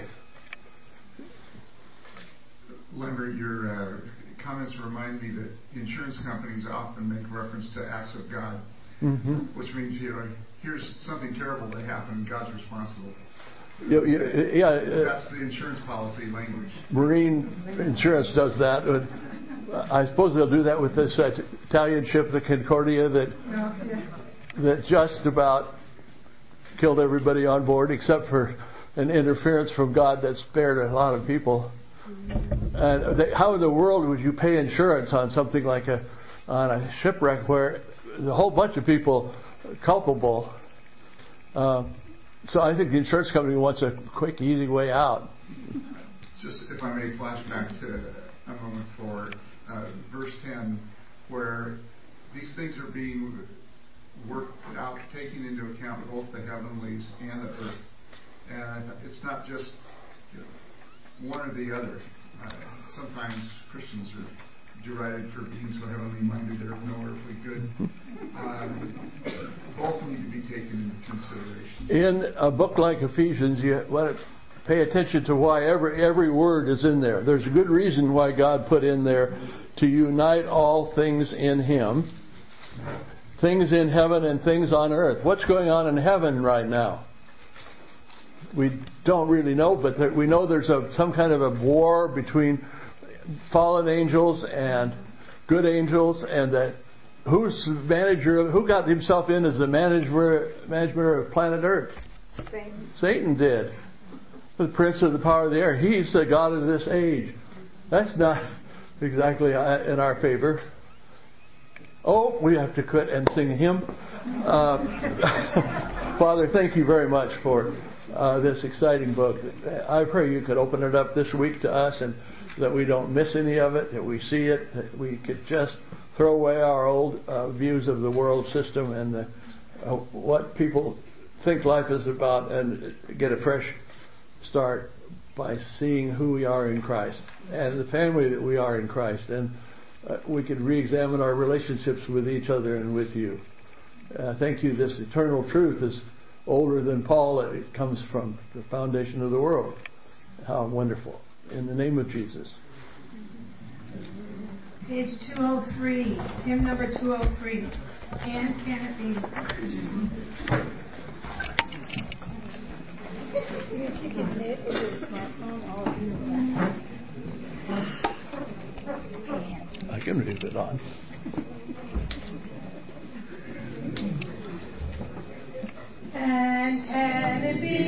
Lambert, your uh, comments remind me that insurance companies often make reference to acts of God, mm-hmm. which means, you know, here's something terrible that happened, God's responsible. Yeah, yeah, uh, that's the insurance policy language. Marine insurance does that. I suppose they'll do that with this uh, Italian ship, the Concordia, that oh, yeah. that just about killed everybody on board, except for an interference from God that spared a lot of people. And they, how in the world would you pay insurance on something like a on a shipwreck where the whole bunch of people are culpable? Uh, so I think the insurance company wants a quick, easy way out. Just if I may flash back to a moment for uh, verse ten, where these things are being worked out, taking into account both the heavenlies and the earth. And it's not just, you know, one or the other. Uh, sometimes Christians are derided for being so heavenly minded there is no earthly good. Um, both need to be taken into consideration. In a book like Ephesians, you want to pay attention to why every every word is in there. There's a good reason why God put in there to unite all things in Him. Things in heaven and things on earth. What's going on in heaven right now? We don't really know, but there, we know there's a, some kind of a war between fallen angels and good angels, and that who's the manager? Who got himself in as the manager manager of planet Earth? Satan. Satan did. The prince of the power of the air. He's the god of this age. That's not exactly in our favor. Oh, we have to quit and sing a hymn. Uh, Father, thank you very much for uh, this exciting book. I pray you could open it up this week to us, and that we don't miss any of it, that we see it, that we could just throw away our old uh, views of the world system and the, uh, what people think life is about, and get a fresh start by seeing who we are in Christ and the family that we are in Christ. And uh, we could re-examine our relationships with each other and with you. Uh, thank you. This eternal truth is older than Paul. It comes from the foundation of the world. How wonderful. In the name of Jesus. Page two oh three, hymn number two oh three. And can it be? I can leave it on. And can it be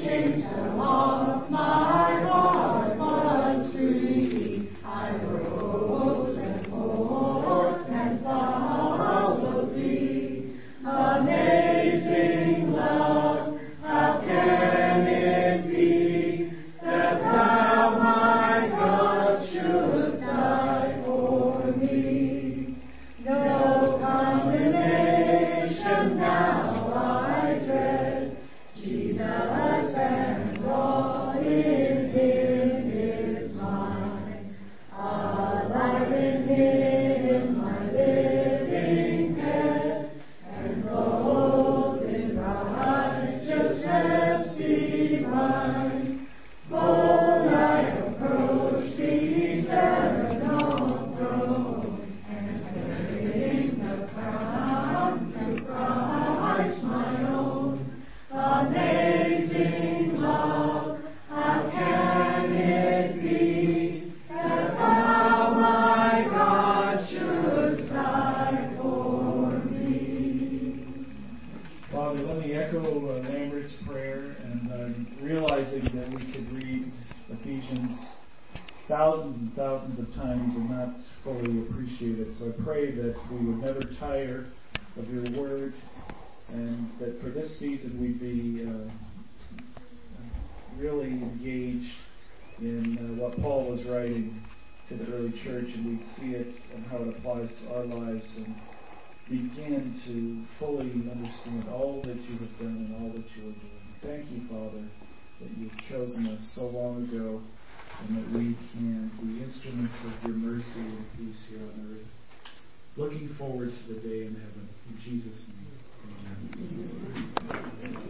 thousands and thousands of times and not fully appreciate it. So I pray that we would never tire of your word, and that for this season we'd be uh, really engaged in uh, what Paul was writing to the early church, and we'd see it and how it applies to our lives, and begin to fully understand all that you have done and all that you are doing. Thank you, Father, that you've chosen us so long ago, and that we can be instruments of your mercy and peace here on earth. Looking forward to the day in heaven. In Jesus' name, amen.